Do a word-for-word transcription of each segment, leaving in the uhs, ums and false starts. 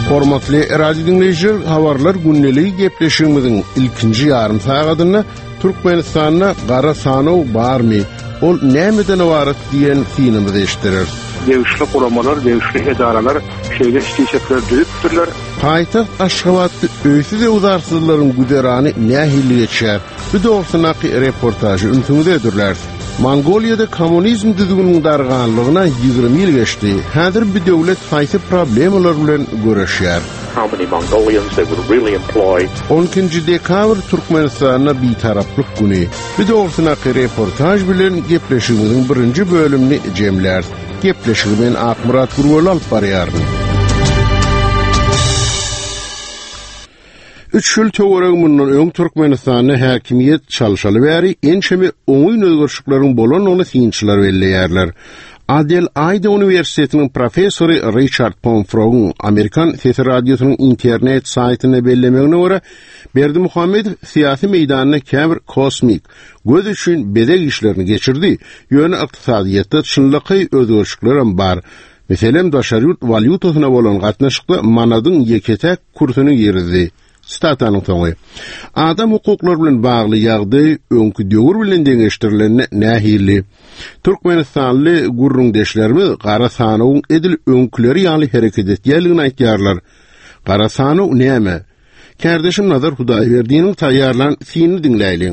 Hormatly radio dinleyijiler, habarlar günneligi gepleşigimiziň ilkinji ýarym sagatyna Türkmenistanyna gara sanaw barmy? Ol nämeden ibaret diýen synymyzy eşitdirer. Dewişli guramalar, dewişli edaralar şeýle işleýekler düýpdirler. Paýtaxt Aşgabatda öýsü de uzarsızlaryň güderany nähili geçer. Bu dogrusynaky reportajy üntüňde edilýär. Mongoliýada kommunizm düzgünüň darganlygyna ýygrimi ýyl geçdi. Häzir bu döwlet haýsy problemler bilen göreşýär. How many Mongolians they would really employ? on ikinji dekabr Türkmenistanyna bitaraplyk güni. Bu dogrusynaky reportaj bilen gepleşigimiziň birinji bölümini jemlär. Gepleşigimiň Akmurat Gurwal alyp barýar. Üç yıl töwereg mundan öň Türkmenistanyna häkimiýet çalşaly bäri ençemi oňy özgörşüklaryň bolan ony synçylar belleýärler. Adel Ayda Üniversitetiniň professory Richard Pomfrog'un Amerikan Sesi Radiosynyň internet saýtyna bellemegine görä, Berdi Muhammedow syýasy meýdanyna käbir kosmik, göz üçin bedeg işlerini geçirdi. Ýöne ykdysadyýatda çynlyky özgörşükler bar. Meselem daşaryurt valyutasyna bolan gatnaşykda manadyň ýeketek kursyny ýeridi. Statanyň toňy. Adam hukuklary bilen bagly ýagdaý öňkü döwür bilen deňeşdirilenine nähili. Türkmenistanly gurrundeşlerimiz gara sanawyň edil öňküleri ýaly hereket etýärligini aýtýarlar. Gara sanaw näme? Kardeşim Nazar Hudaýberdiňiň taýýarlan syny dinläýliň.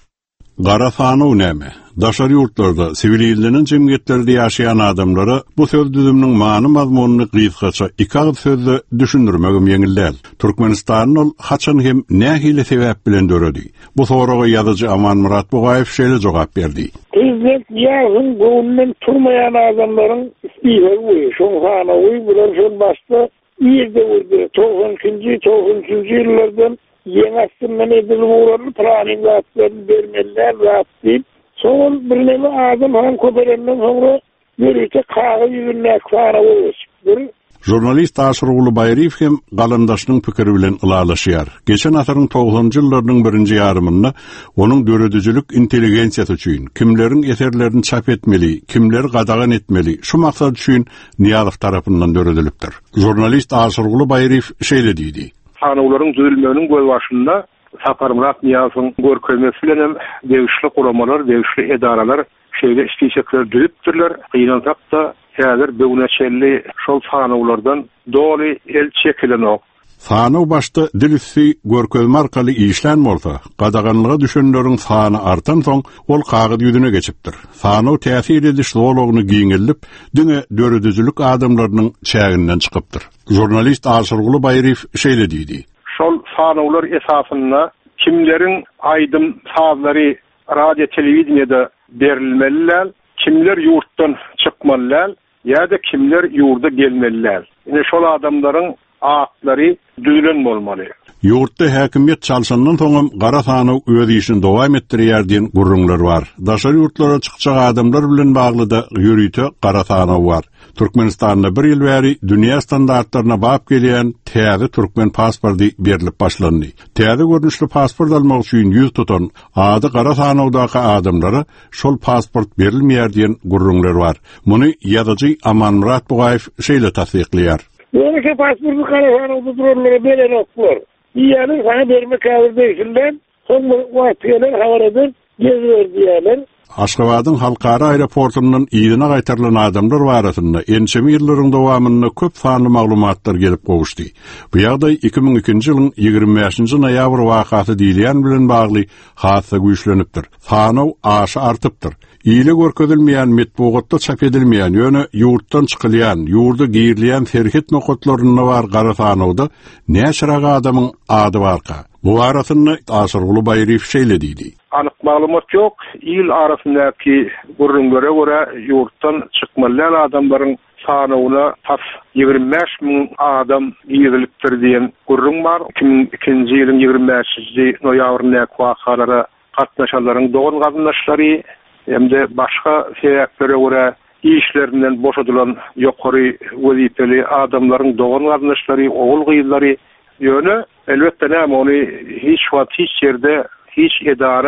Gara sanaw näme? Daşary ýurtlarda, sivil ýyldynyň jemgyýetlerinde ýaşaýan adamlara bu söz düzüminiň many mazmunyny gysgaça iki agyp sözle düşündirmegim ýeňildir. Türkmenistanyň haçan hem nähili sebäp bilen döredi. Bu soraga ýazyjy Aman Murat Bogaýew şeýle jogap berdi. Prezident ýagyň gowundan turmaýan adamlaryň istiýeği, şoňhana uý bilen şol başda ýerde urdy. toğrunçunji toğrunçunji ýyllardan ýeňasyndan edilip uğrarly planiňatlaryny bermeler rahatdyp son bir neme adam han köperenden sonra yürüyte kağı yüzünne kara oluştur. Jurnalist Aşrugul Bayriýew hem galandaşynyň pikiri bilen ılalaşýar. Geçen asaryň toğrunçunji ýyllarynyň birinji ýarymynda onuň döredüjilik intelligensiýasy üçin kimleriň eserlerini çap etmeli, kimleri gadagan etmeli, şu maksat üçin Niýazow tarapyndan döredilipdir. Jurnalist Aşrugul Bayriýew şeýle diýdi. Sanawlaryň düzülmeginiň göz başynda Sapar Murat Niýazowyň görkezmesi bilen hem dewişli guramalar, dewişli edaralar şeýle işleýekler düýpdirler. Gynansak da häzir böwneçelli şol sanawlardan doly el çekilenok. Sanaw başda dilisi görkezme arkaly işlän bolsa, gadaganlyga düşenleriň sany artan soň ol kagyz ýüzüne geçipdir. Sanaw täsir ediş zowlagyny giňilip, düňe döredüjilik adamlarynyň çäginden çykypdyr. Jurnalist Aşrugul Bayriýew şeýle diýdi. Şol sanawlar esasynda kimleriň aýdym sazlary radio telewizionyada berilmeliler, kimler ýurtdan çykmalylar, ýa-da kimler ýurda gelmeliler. Ine şol adamlaryň atlary düzülen bolmaly. Ýurtda häkimiýet çalşandan soňam gara sanaw öz işini dowam etdirýär diýen gurrunlar bar. Daşary ýurtlara çykjak adamlar bilen baglyda ýürüýte gara sanaw bar. Türkmenistanda bir ýyl bäri dünýä standartlaryna bap gelýän täze türkmen pasporty berilip başlandy. Täze görnüşli pasport almak üçin ýüz tutan ady gara sanawdaky adamlara şol pasport berilmeýär diýen gurrunlar bar. Muny ýazyjy Aman Murat Bogaýew şeýle tasdiklýar. Ýöne pasporty gara sanawda duranlara beren oklar. Ýani sana berme käbir beýilden, sonra wagtynda habar eder, gezber diýerler. Aşgabatyň halkara aeroportundan ýygyna gaýtarylan adamlar barasynda ençemi ýyllaryň dowamynda köp sanly maglumatlar gelip gowuşdy. Bu ýagdaý iki ming ikinji ýylyň ýygrimi beşinji noýabr wakasy diýilýän bilen bagly hassa güýçlenipdir. Sanaw aşy artypdyr. Ýyly görkezilmeýän, metbugatda çap edilmeýän, ýöne ýurtdan çykylýan, ýurda giýirilýän serhet nokatlaryna bar gara sanawda näçe adamyň ady barka. Bu arasynda Aşrugul Bayriýew şeýle diýdi. Anyk maglumat ýok. Ýyl arasyndaky gurrunlara görä ýurtdan çykmalylar adamlaryň sanawyna tas ýygrimi beş miň adam giýirilipdir diýen gurrun bar. iki ming ikinji ýylyň ýygrimi beşinji noýabrynda wakalara gatnaşanlaryň dogan gatnaşlary hemde başga sebäplere görä işlerinden boşadylan ýokary wezipeli adamlaryň dogan gatnaşlary, ogul gyýyllary ýöne elbetde näme ony hiç wagt hiç ýerde hiç edara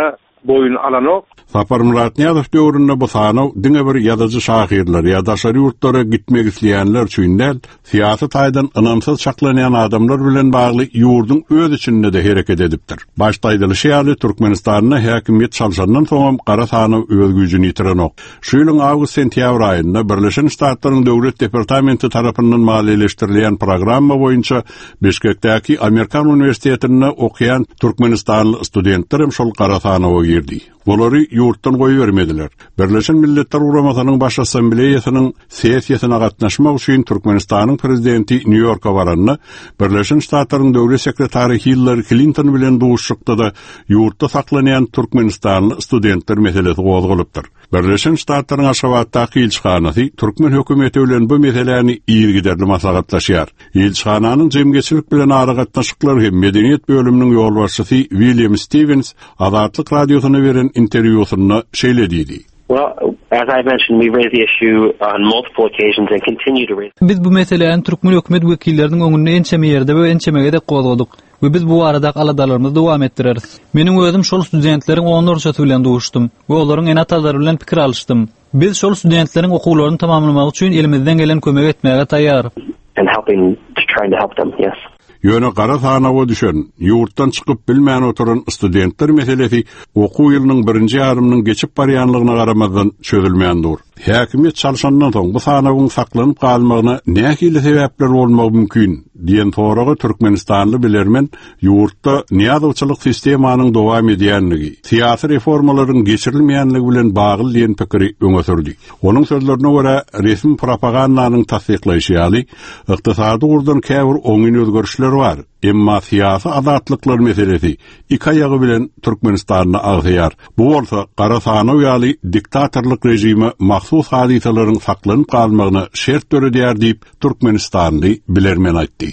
boyun alanok. Sapar Murat Niyazov döwründe bu sanaw diňe bir ýazyjy şahyrlar ýa-da şary ýurtlara gitmek isleýänler üçin siýasat aýdan ynamsız çaklanan adamlar bilen bagly ýurdun öz içinde de hereket edipdir. Başda aýdylyşy ýaly Türkmenistanyň häkimiýet çalşandan soň gara sanaw öz güýjüni ýitirenok. Şu ýylyň awgust-sentýabr aýynda Birleşen Ştatlaryň Döwlet Departamenti tarapyndan maliýeleşdirilen programma boýunça Bişkekdäki Amerikan Uniwersitetinde okuyan Türkmenistanly studentlerim şol gara sanawa girdi. Olary ýurtdan goýup bermediler. Birleşen Milletler Guramasynyň baş assambleýasynyň sessiýasyna gatnaşmak üçin Türkmenistanyň prezidenti New Yorka baranyny Birleşen Ştatlaryň döwlet sekretary Hillary Clinton bilen duşukda da ýurtda saklanan Türkmenistanly studentler meselesi gozgulypdyr. Birleşen Ştatlaryň Aşgabatdaky ilçihanasy Türkmen hökümeti bilen bu meseleni ýygyderli maslahatlaşýar. İlçihananyň jemgyçilik bilen ara gatnaşyklary hem medeniýet bölüminiň ýolbaşçysy William Stevens Azatlyk radiosyna beren interwýusynda şeýlediydi. Well, as I mentioned, we raised the issue on multiple occasions and continue to raise. Biz bu meseleni Türkmen hökümet wekilleriniň öňünde ençeme ýerde we ençemege de gozgadyk. We biz bu arada aladalarymyzy dowam etdireriz. Meniň özüm şol studentleriň onursatı bilen duşdum we olaryň enatalary bilen pikir alışdym. Biz şol studentleriň okuwlaryny tamamlamak üçin elimizden gelen kömek etmäge taýýar. And helping to trying to help them, yes. Ýöne gara sanawa düşen, ýurtdan çykyp bilmän oturan studentler meselesi okuw ýylynyň birinji ýarymynyň geçip barýanlygyna garamazdan çözülmändir. Häkimiýet çalşandan soň bu sanawyň saklanyp galmagyna nähili sebäpler bolmagy mümkin diýen soragy Türkmenistanly bilermen ýurtda niýazawçylyk sistemanyň dowam edýänligi, siýasy reformalaryň geçirilmeýänligi bilen bagly diýen pikiri öňe sürdi. Onuň sözlerine görä resmi propagandanyň tasdiklaýşy ýaly ykdysady gurdan käbir oňun özgörüşleri var. Emma siýasy azatlyklar meselesi iki aýagy bilen Türkmenistanyň agýar. Bu bolsa gara sanaw ýaly diktatorlyk rejimi mahsus hadisalaryň saklanyp galmagyna şert döredýär diýip Türkmenistanly bilermen aýtdy.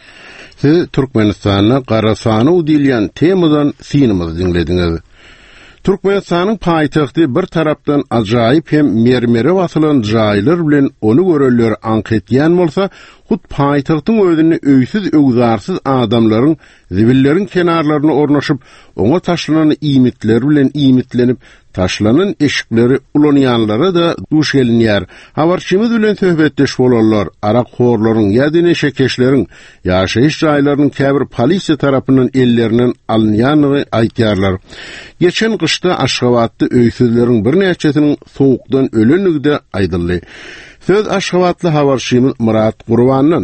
Siz Türkmenistanyň gara sanaw diýilýän temadan sinimiz dinlediňiz. Türkmenistanyň paýtagty bir tarapdan ajaýyp hem mermere basylan jaýlar bilen onu görenler anketýän bolsa, hut paýtagtyň özüni öýsiz öwzarsyz adamlaryň zibilleriň kenarlaryna ornaşyp, oňa taşlanan iýmitler bilen iýmitlenip, taşlanan eşikleri ulanýanlara da duş gelinýär. Habarçymyz bilen söhbetdeş bolarlar, arak horlaryň ýa-da neşekeşleriň ýaşaýyş jaýlarynyň käbir polisiýa tarapyndan ellerinden alınýanyny aýtýarlar. Geçen kışta Aşgabatda öýsizleriň bir näçesiniň sowukdan ölenligi de aýdyldy. Söz Aşgabatly habarçymyz Murat Gurbanyň.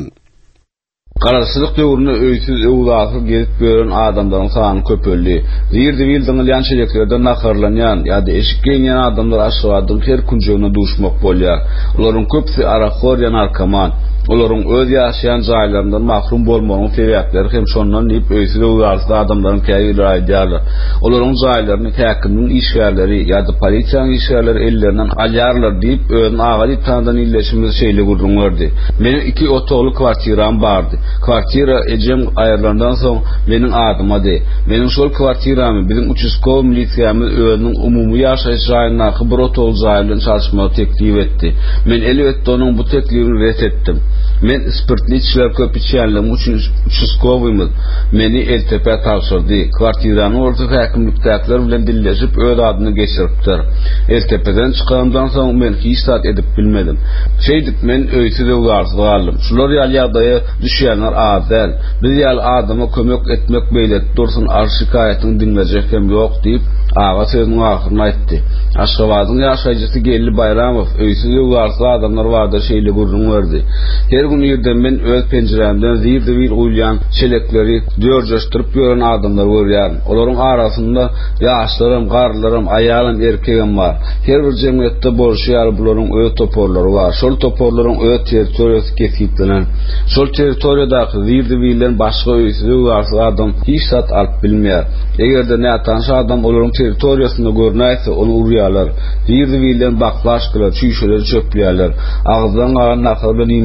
Garaşsyzlyk döwründe öýsiz öwlagy gelip gören adamlaryň sany köpeldi. Ýerde bildiňi ýançylyklardan nakarlanýan ýa-da eşik giýen adamlar Aşgabatyň her kunjygyna duşmak bolýar. Olaryň köpsi arakhor ýa narkoman. Olaryň öz ýaşaýan jaýlaryndan mahrum bolmagyň sebäpleri hem şondan diýip öýsiz öwlagy adamlaryň käýli aýdýarlar. Olaryň jaýlaryny häkimiň işgärleri ýa-da polisiýanyň işgärleri ellerinden alýarlar diýip özüň agaly tandan illeşimiz şeýle gurrunlardy. Meniň iki otogly kwartiram bardy. Kwartira ejem aýrlandan soň meniň adyma de. Meniň şol kwartiramy biziň uçuskow milisiýamyz özüniň umumy ýaşaýyş jaýyna bir otogly jaýlan çalşmagy teklip etdi. Men elbetde onuň bu teklibini ret etdim. Men spirtli içkiler köp içýänligim üçin uçuskowymyz. Meni Eltepe tapşyrdy. Kwartirany orta häkimlikdekiler bilen dilleşip öz adyny geçiripdir. Eltepe'den çykandan soň men hiç zat edip bilmedim. Şeýdip men öýsüde ularsyz galdym. Şular ýaly düşýänler adel. Biz ýaly adama kömek etmek beýlet dursun, ar şikaýatyny dinlejek hem ýok diýip ağa sözüň ahyryny aýtdy. Aşgabatyň ýaşaýjysy Gelli Bayramov öýsüde ularsyz adamlar barda şeýle gurrun berdi. Her gün ýerden men öz penjeremden zirde bir uýlan çelekleri dörjeştirip ýören adamlar görýär. Olaryň arasynda ýaşlarym, garlarym, aýalym, erkegim bar. Her bir jemgyýetde bolşýar bularyň öz toporlary bar. Şol toporlaryň öz territoriýasy keskiplenen. Şol territoriýadaky zirde bilen başga öýsüde ularsyz adam hiç zat alyp bilmeýär. Egerde nätanşy adam olaryň territoriýasyny görnäýse, onu urýarlar. Zirde bilen baklaşkylar, çüýşeler çöplýärler. Agzdan galan nakar bilen iýmitlenýärler.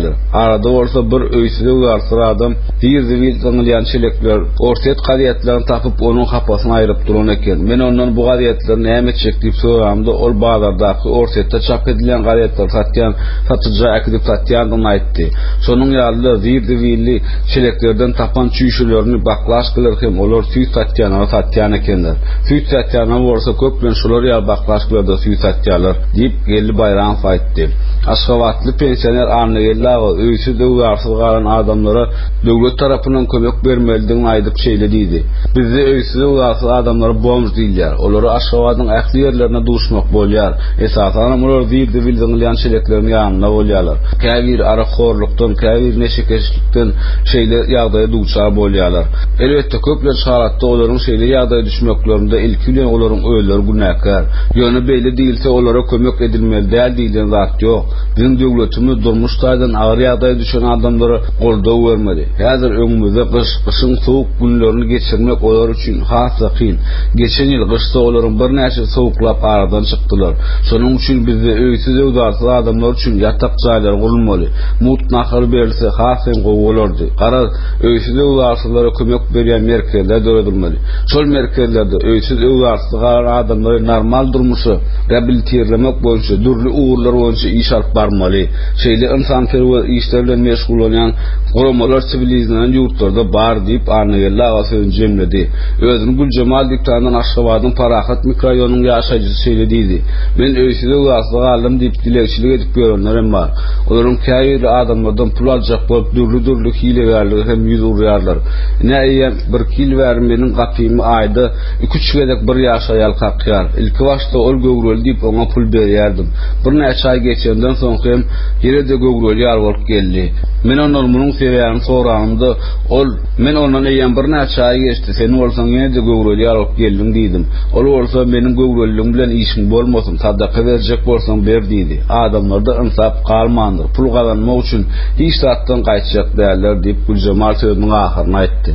diýerler. Arada bolsa bir öýsüde uzarsy adam ýerde bir ýanylýan çelekler, ortat gadyetlerini tapyp onuň hapasyny aýryp duran eken. Men ondan bu gadyetleri näme etjek diýip soramda, ol bazardaky ortatda çap edilen gadyetler satýan, satyjy akdyp satýandyny aýtdy. Şonuň ýaly ýerde birli çeleklerden tapan çüýşlerini baklaş kılar hem olar süýt satýana satýan ekenler. Süýt satýana bolsa köplen şolar ýa baklaş kılarda süýt satýarlar diýip geldi Bayram aýtdy. Aşgabatly pensioner Arnagella öýsüde uzarsy galan adamlara döwlet tarapyndan kömek bermelidigini aýdyp şeýlediydi. Bizde öýsüde uzarsy adamlara bomж diýilýär. Olary Aşgabatyň ähli ýerlerine duşmak bolýar. Esasan olar ýerde bildiňilýän şeýleklerini ýanyna bolýarlar. Käbir araxorlukdan, käbir neşekeşlikden şeýle ýagdaýa duçar bolýarlar. Elbetde köpler şaratda olaryň şeýle ýagdaýa düşmeklerinde ilki bilen olaryň öýleri günäkär. Ýöne beýle diýilse olara kömek edilmeli däl diýilen zat ýok. Bizim döwletimiz durmuş taýdan agyr ýagdaýa düşen adamlara goldaw bermeli. Häzir öňümizde gyş, gyşyň sowuk günlerini geçirmek olar üçin hasa kyn. Geçen ýyl gyşda olaryň bir näçe sowuklap aradan çykdylar. Şonuň üçin bizde öýsüz ewdarsy adamlar üçin ýatak jaýlar gurulmaly. Mut nahar berilse hasem gowy Qara öýsüz ewdarslara kömek berýän merkezler döredilmeli. Şol merkezlerde öýsüz ewdarsy galan adamlary normal durmuşy rehabiliterlemek boýunça dürli uğurlar boýunça iş alyp barmaly. Şeýle insan perwer işler bilen meşgul bolan guramalar sivilizasiýan ýurtlarda bar diýip Arnagella agasyn jemledi. Özüni Güljemal diýipden Aşgabatyň Parahat mikroraýonynyň ýaşaýjysy şeýlediydi. Men öýsüz ewdarsy galan diýip dilegçilik edip görenlerim bar. Olaryň käýir adamlardan pul aljak bolup dürli-dürli hilelerlik hem ýüz urýarlar. Näýem bir kil berim meniň gapymy aýda iki üç gedek bir ýaş aýal kakýar. Ilki başda ol göwrel diýip oňa pul berýärdim. Bir näçe ay geçenden soň hem ýerde göwrel ýar bolup geldi. Men ondan munyň sebäbini soramda, ol men ondan eýen bir näçe ay geçdi. Sen bolsaň ýene-de göwrel ýar bolup geldiň diýdim. Ol bolsa meniň göwrelim bilen işim bolmasyn, sadaka berjek bolsaň ber diýdi. Adamlarda insap galmandyr. Pul gazanmak üçin hiç zatdan gaýtjak däller diýip Güljemal sözüniň ahyryny aýtdy.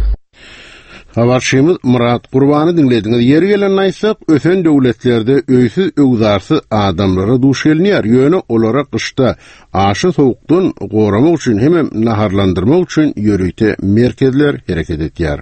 Habarşymyz Murat Gurbany dinlediňiz. Ýeri gelen aýtsak, ösen döwletlerde öýsüz ewdarsy adamlara duş gelýär. Ýöne olara gyşda aşy sowukdan goramak üçin hem naharlandyrmak üçin ýörükde merkezler hereket etýär.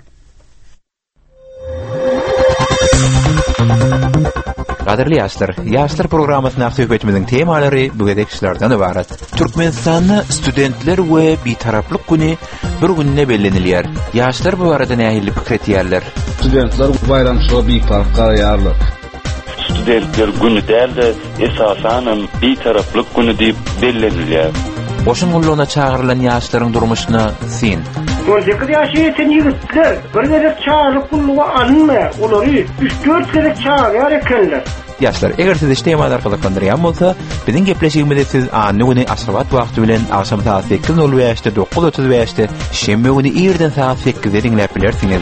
Gaderli ýaşlar, ýaşlar programmasyna söhbetimiziň temalary bugündeki işlerden ibaret. Türkmenistanda studentler we bitaraplyk güni bir günne bellenilýär. Ýaşlar bu barada nähili pikir etýärler? Studentler bayramçylyk bir park garaýarlar. Studentler günü däldi, esasan bitaraplyk güni diýip bellenilýär. Oşun gulluğuna çağırılan ýaşlaryň durmuşyna sen on sekiz ýaşa ýeten ýigitler bir gezek çağırıp gulluğa alınmaýar. Olary üç dört gezek çağırýar ekenler. Ýaşlar, eger siz işlemada arkalıklandırýan bolsa, biziň gepleşigimizde siz anny güni Aşgabat wagty bilen akşam saat sekiz nol beşde dokuz otuz beşde şembe güni ýerden saat sekizde dinläp bilersiňiz.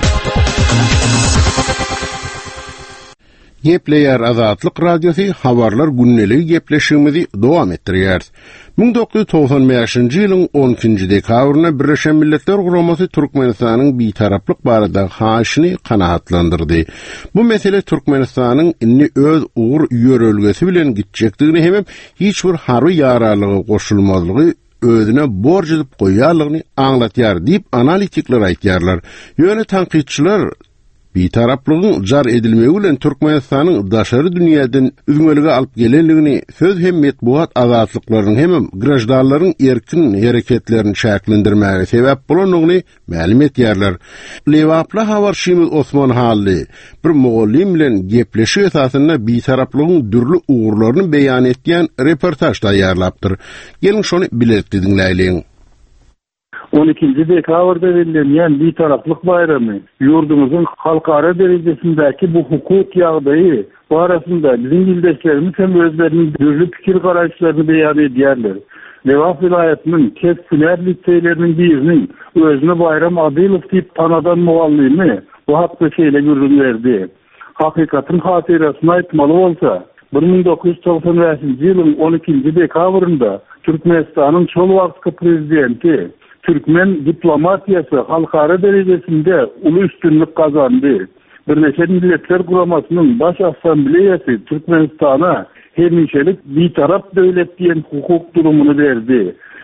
Gepleýär Azatlyk Radiosu habarlar günnelik gepleşigimizi dowam etdirýär. ming dokuz yüz togsan beşinji ýylyň on ikinji dekabryna Birleşen Milletler Guramasy Türkmenistanyň bitaraplyk barada haşyny kanaatlandyrdy. Bu mesele Türkmenistanyň inni öz ugur ýörelgesi bilen gitjekdigini hem hiç bir harby ýaralygy goşulmazlygy özüne borç edip goýarlygyny aňlatýar diýip analitikler aýtýarlar. Ýöne tanqidçiler bitaraplygyň jar edilmegi bilen Türkmenistanyň daşary dünýäden üzgünlüge alyp gelenligini söz hem metbuat azatlyklarynyň hem grajdanlaryň erkin hereketlerini şäklendirmäge sebäp bolanyny ma'lum etýärler. Lewaply habarşymyz Osman Hally bir mogallim bilen gepleşi esasynda bitaraplygyň dürli ugurlaryny beýan etýän reportaj taýýarlapdyr. Gelin şonu biletdi dinläýin. on ikinji dekabrda bellenýän bitaraplyk bayramy ýurdumyzyň halkara derejesindäki bu hukuk ýagdaýy barasynda biziň ýurtdaşlarymyz hem özleriniň dürli pikir garaşlaryny beýan edýärler. Lewap vilayatynyň Keskinär liseýleriniň biriniň özüne Bayram Adylow diýip tanadan mugallimy bu hakda şeýle görünýärdi. Hakykatyň hatyrasyny aýtmaly bolsa, bir ming dokuz yüz togsan beşinji ýylyň on ikinji dekabrynda Türkmenistanyň şol wagtky prezidenti Türkmen diplomatiýasy halkara derejesinde uly üstünlük kazandy. Birleşen Milletler Guramasynyň baş assambleýasy Türkmenistana hemişelik bitarap döwlet diýen hukuk durumunu berdi.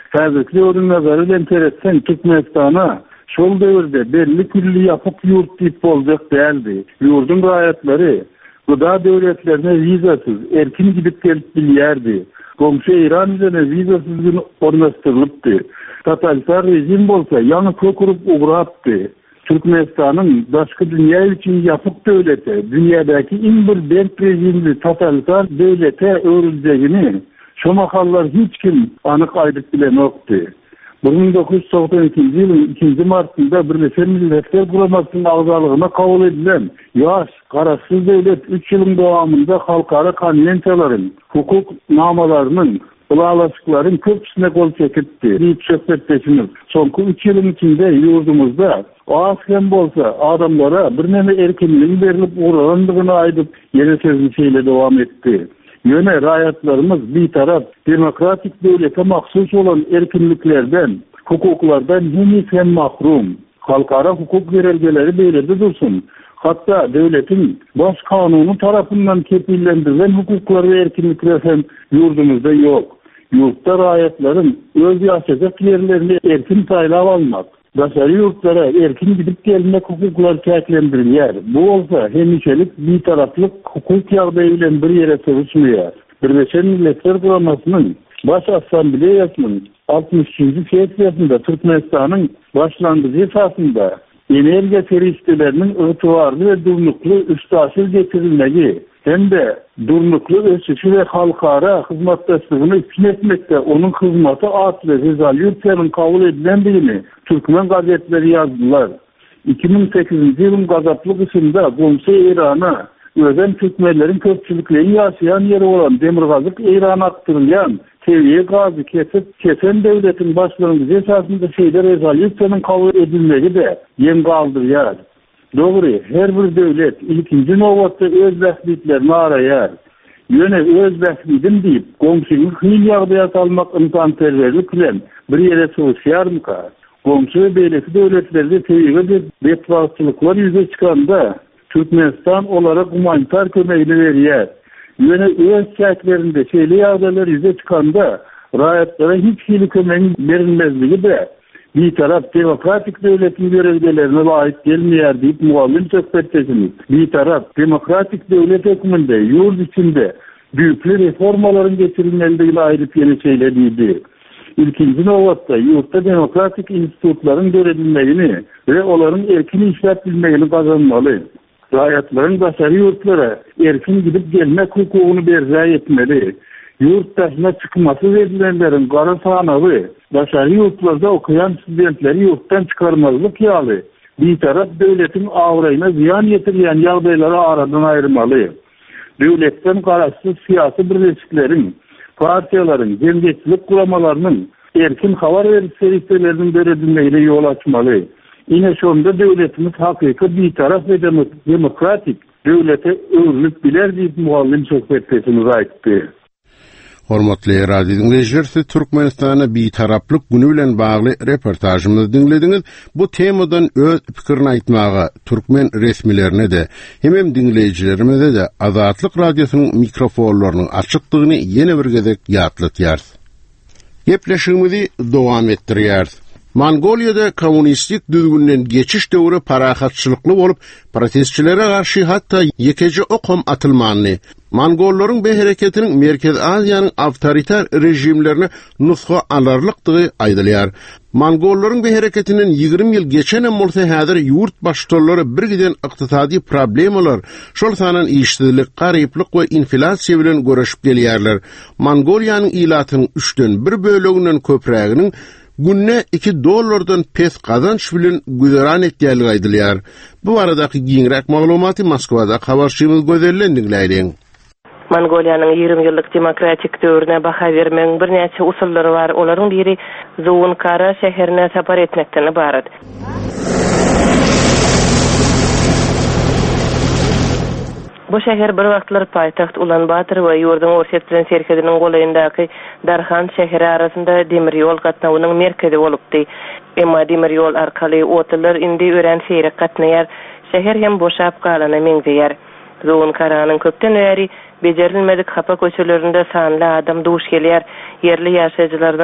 Häzirki ýörünme bilen teretsen Türkmenistana şol döwürde belli külli ýapyk ýurt diýip boljak däldi. Ýurdun raýatlary gıda döwletlerine vizasız erkin gidip gelip bilýärdi. Komşu İran üzerine vizasızlyk ornaşdyrylypdy. Totalitar rejim bolsa ýany kökürüp ugrapdy. Türkmenistanyň başga dünýä üçin ýapyk döwlete, dünýädäki iň bir berk rejimli totalitar döwlete öwrüljegini şu mahallar hiç kim anyk aýdyp bilenokdy. bin dokuz yüz doksan ikinji ýylyň ikinji martynda Birleşen Milletler Guramasynyň agzalygyna kabul edilen ýaş garaşsyz döwlet üç ýylyň dowamında halkara konwensiýalaryň, hukuk namalarynyň, ulalaşyklaryň köpüsine gol çekipdi. Diýip söhbetleşimiz. Soňky üç ýylyň içinde ýurdumuzda az hem bolsa adamlara bir neme erkinliğin berilip uğralandığını aýdyp ýene sözüni şeýle dowam etdi. Ýöne raýatlarymyz bir taraf demokratik döwlete mahsus olan erkinliklerden, hukuklardan heniz hem mahrum. Halkara hukuk gerelgeleri beýlede dursun. Hatta devletin baş kanuny tarapyndan kepillendirilen hukuklar we erkinlikler hem ýurdumuzda ýok. Ýurtda raýatlaryň öz ýaşajak ýerlerini erkin taýlap almak, başary ýurtlara erkin gidip gelmek hukuklar täklendirilýär. Bu bolsa hemişelik bir taraplyk hukuk ýagdaýy bilen bir ýere sığışmaýar. Birleşen Milletler Guramasynyň Baş Assambleýasynyň altmış üçinji sessiýasynda Türkmenistanyň başlangyjy esasında energiýa serişdelerinin ötüwarly we durnukly üstaşyl getirilmegi hem de durnukly ösüşi we halkara hyzmatdaşlygyny üstünetmekde onun hyzmaty atly rezolýusiýanyň kabul edilendigini Türkmen gazetleri ýazdylar. iki bin sekizinji ýylyň gazaplyk ysynda Gomşy Irana özen Türkmenlerin köpçülikleri ýaşaýan ýeri bolan Demirgazyk Irana aktyrylýan seviye gazı kesip kesen devletin başlangyjy esasında şeýle rezolýusiýanyň kabul edilmegi de ýem galdyrýar. Dogry, her bir döwlet ilkinji nowatda öz bäxtliklerini araýar. Ýöne öz bäxtligim diýip, gomşuny hyň ýagdaýa salmak imkanperwerlik bilen bir ýere sığışýarmyka? Gomşu beýleki döwletlerde teýige betwagçylyklar ýüze çykanda Türkmenistan olara humanitar kömegini berýär. Ýöne öz şäklerinde şeýle ýagdaýlar ýüze çykanda raýatlara hiç hili kömegin berilmezligi de bir taraf demokratik devletin görevlilerine laýyk gelmeýär diýip mugallim söhbetleşimiz. Bir taraf demokratik devlet hükmünde, yurt içinde büyükli reformaların getirilmeliğine ayrıp yeni şeyler deydi. İlkinci nowatda yurtta demokratik institutların görevlilerini ve onların erkin işlep bilmegini kazanmalı. Raýatlaryň başary ýurtlara erkin gidip gelmek hukugyny berýär etmeli. Yurt taşına çıkması verilenlerin gara sanawy başary ýurtlarda okuyan studentleri yurtdan çıkarmazlık ýaly. Bir taraf devletin awraýyna ziyan ýetirýän ýagdaýlary aradan aýyrmaly. Devletden garaşsyz syýasy birleşikleriň, partiýalaryň, jemgyýetçilik guramalarynyň erkin habar beriş serişdeleriniň beredilmegine ýol açmaly. Ine şonda devletimiz hakyky bir taraf ve demokratik devlete öwrülip biler diýip mugallim söhbetleşimiz aýtdy. Hormatly radio dinleyijiler, Türkmenistana bir taraplyk günü bilen bagly reportajymyzy dinlediňiz. Bu temadan öz pikirini aýtmaga türkmen resmilerine de hem dinleyijilerimize de Azatlyk radiosynyň mikrofonlarynyň açykdygyny ýene bir gezek ýatlatýar. Gepleşigimizi dowam etdirýär. Mongoliýada kommunistik düzgünden geçiş döwri parahatçylykly bolup, protestçilere garşy hatta ýekeji okom atylmany. Mongollaryň bu hereketiniň Merkez Aziýanyň awtoriter rejimlerini nusga alarlykdygy aýdylýar. Mongollaryň bu hereketiniň ýygrimi ýyl geçenen bolsa häzir ýurt başçylary bir giden ykdysady problemalar, şol sanan işsizlik, garyplyk we inflasiýa bilen görüşip gelýärler. Mongoliýanyň ilatynyň üçden bir böleginden köpräginiň günne iki dollardan pes kazanç bilen güzeran etýärligi aýdylýar. Bu aradaky giňrek maglumaty Moskwada habarçymyz gözellendiňläýär. Mongoliýanyň ýygrimi ýyllyk demokratik döwrüne baha bermeň bir näçe usullary bar. Olaryň biri Zuwunkara şäherine sapar etmekden ibaret. Bu şäher bir wagtlar paýtaxt Ulanbator we ýurdun Orsetlen serkediniň golaýyndaky Darhan şäheri arasynda demir ýol gatnawynyň merkezi bolupdy. Emma demir ýol arkaly otlar indi ören şeýre gatnaýar, şäher hem boşap galana meňzeýär. Zuwunkaraň köpden bäri bejerilmedik hapa köçelerinde sanly adam duş gelýär, yerli ýaşaýjylaryň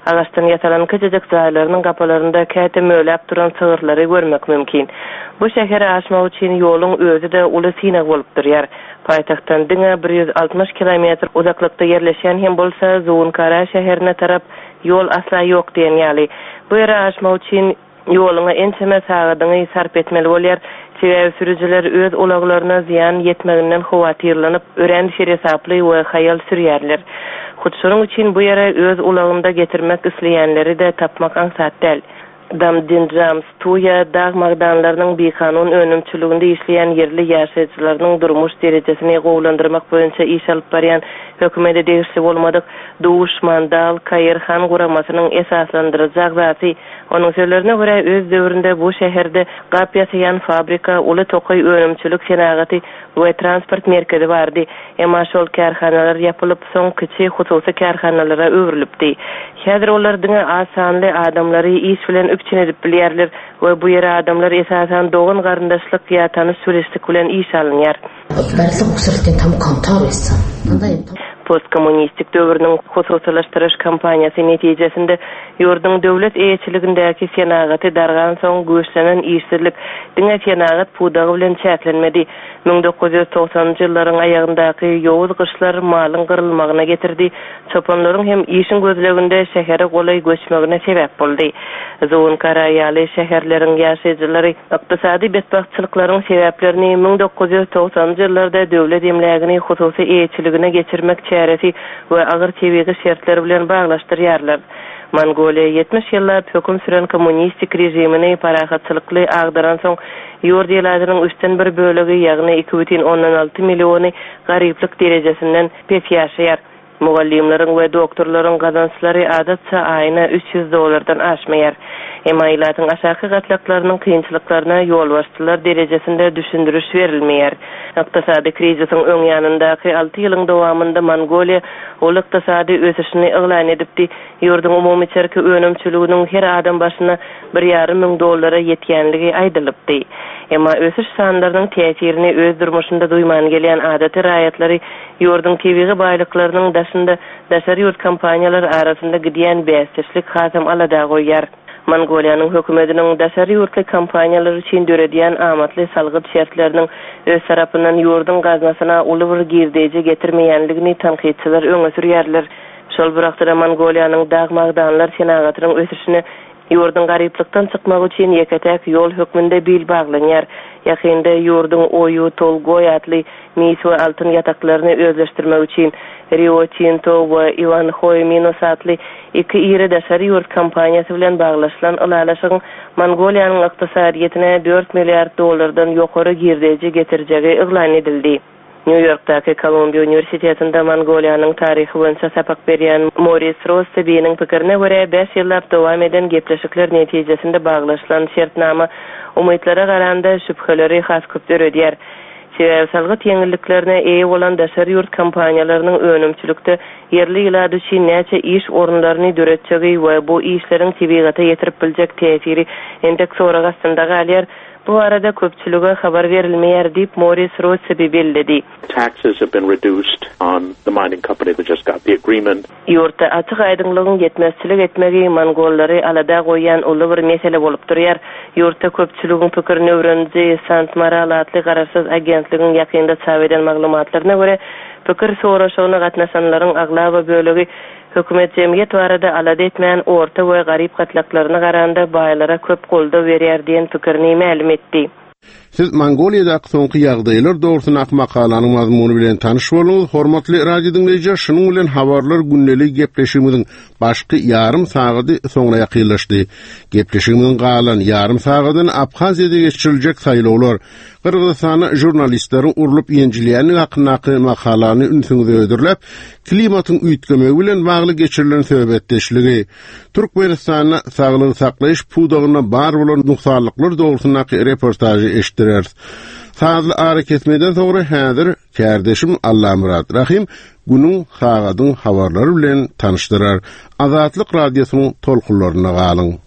Ağaçtan yatalan küçücük zaylarynyň gapalarynda käte möläp duran sığırlary görmek mümkin. Bu şäheri aşmak üçin ýoluň özü de uly synak bolup durýar. Paýtagtdan diňe bir yüz altmış kilometr uzaklykda yerleşen hem bolsa Zuunkara şäherine tarap ýol asla ýok diýen ýaly. Bu ýere aşmak üçin ýoluňa ençeme sagadyňy sarp etmeli bolýar. Sebäbi sürüjiler öz ulaglaryna ziyan yetmeginden howatyrlanyp, ören şeresaply we hayal sürýärler. Hutşuruň üçin bu ýere öz ulagynda getirmek isleýänleri de tapmak aňsat däl. Damdin James Tuya dağ magdanlarynyň bekanun önümçiliginde işleýän yerli ýaşaýjylarynyň durmuş derejesini gowlandyrmak boýunça iş alyp barýan hökümete degişli bolmadyk Duş Mandal Kayrhan guramasynyň esaslandyrjak zaty. Onuň sözlerine görä öz döwründe bu şäherde gap ýasaýan fabrika, uly toky önümçilik senagaty we transport merkezi bardy. Emma şol karhanalar ýapylyp soň kiçi hususy karhanalara öwrilipdi. Häzir olar diňe asanly adamlary iş bilen üpçün edip bilýärler we bu ýere adamlar esasan dogan garyndaşlyk ýa tanış süreçlik bilen iş alynýar. Barlyk usuldan tam kontrol etsen. Kanday Postkommunistik döwrüniň hususylaşdyryş kampaniýasy netijesinde ýurdun döwlet eýetçiligindäki senagaty dargan soň göçlenen işsizlik diňe senagat pudagy bilen çäklenmedi. bin dokuz yüz toksanjy ýyllaryň aýagyndaky ýowuz gyşlar malyň gyrylmagyna getirdi. Çopanlaryň hem işin gözleginde şähere golay göçmegine sebäp boldy. Zuunkara ýaly şäherleriň ýaşaýjylary ykdysady betbahtçylyklaryň sebäplerini bin dokuz yüz toksanjy ýyllarda döwlet emlegini hususy eýetçiligine geçirmek çäresi we agyr tebigi şertleri bilen baglaşdyrýarlar. Mongoliya yetmiş ýyllar höküm süren kommunistik rejimini parahatçylykly agdaran soň ýurt ýylarynyň üçten bir bölegi ýagny iki butun ondan alty milliony garyplyk derejesinden pes ýaşaýar. Mugallimlaryň we doktorlaryň gazançlary adatça aýyna üç yüz dollardan aşmaýar. Emaýlatyň aşaky gatlaklarynyň kynçylyklaryna ýol başçylar derejesinde düşündürüş berilmeýär. Ykdysady krizisiň öň ýanyndaky alty ýylyň dowamında Mongoliya ol ykdysady ösüşini eglan edipdi. Ýurdun umumy çerki önümçiliginiň her adam başyna bir ýarym ming dollara ýetýänligi aýdylypdy. Emma ösüş sanlarynyň täsirini öz durmuşynda duýman gelýän adaty raýatlary ýurdun tebigi baýlyklarynyň daşynda daşary ýurt kompaniýalary arasynda gidýän bäsleşlik hasam alada goýýar. Mongoliýanyň hökümetiniň daşary ýurtly kompaniýalary üçin döredýän amatly salgyt şertleriniň öz tarapyndan ýurdun gaznasyna uly bir girdeji getirmeýänligini tanqidçiler öňe sürýärler. Şol birakda Mongoliýanyň dağ magdanlar senagatynyň ösüşini ýurdun garyplykdan çykmak üçin ýeketek ýol hökmünde bil baglanýar. Ýakynda ýurdun oýu Tolgoy atly mis we altyn ýataklaryny özleşdirmek üçin Rio Tinto we Ivanhoe Minos atly iki iri daşary ýurt kompaniýasy bilen baglaşylan ulalaşyň Mongoliýanyň ykdysadyetine dört milliard dollardan ýokary girdeji getirjegi eglan edildi. New York'taki Columbia Üniversitetinde Mongoliýanyň taryhy boýunça sapak berýän Maurice Rossby'niň pikirine görä beş ýyllar dowam eden gepleşikler netijesinde baglaşylan şertnama umytlara garanda şüpheleri has köp döredýär. Sebäbi salgyt ýeňilliklerine eýe bolan daşary ýurt kompaniýalarynyň önümçilikde yerli ýylady üçin näçe iş orunlaryny döretjegi we bu işleriň tebigata ýetirip biljek täsiri endek soragy astynda galýar. Bu arada köpçülüge habar verilmeýär diýip Maurice Rossby bellidi. Taxes have been reduced on the mining company that just got the agreement. Ýurtda açyk aýdynlygyň ýetmezçilik etmegi Mongollary alada goýan uly bir mesele bolup durýar. Ýurtda köpçüligiň pikirini öwrenji Sant Maral atly gararsız agentligiň ýakynda çap eden maglumatlaryna görä pikir soraşygyna gatnaşanlaryň aglaba bölegi hökümet jemgyýet barada alada etmän orta we garyp gatlaklaryna garanda baýlara köp golda berýär diýen pikirini ma'lum etdi. Siz Mongoliýadaky soňky ýagdaýlar dogrusyna makalanyň mazmuny bilen tanyş boluňuz. Hormatly radio dinleýijiler, şunuň bilen habarlar günnelik gepleşigimiziň başky ýarym sagaty soňuna ýakynlaşdy. Gepleşigimiziň galan ýarym sagatyny Abhaziýada geçiriljek saýlawlar, Kırgızstany jurnalistleri urulup ýenjilýänlik hakyndaky makalany ünsüňize ödürläp, klimatyň üýtgemegi bilen bagly geçirilen söhbetdeşligi, Türkmenistanyň saglygy saklaýyş pudagyna bar bolan nuksalyklar dogrusynaky reportajy eşitdirer. Sazly ara kesmeden soňra häzir kärdeşim Allamurad Rahim günüň sagadyň habarlary bilen tanışdyrar. Azatlyk radiosynyň tolkunlaryna galyň.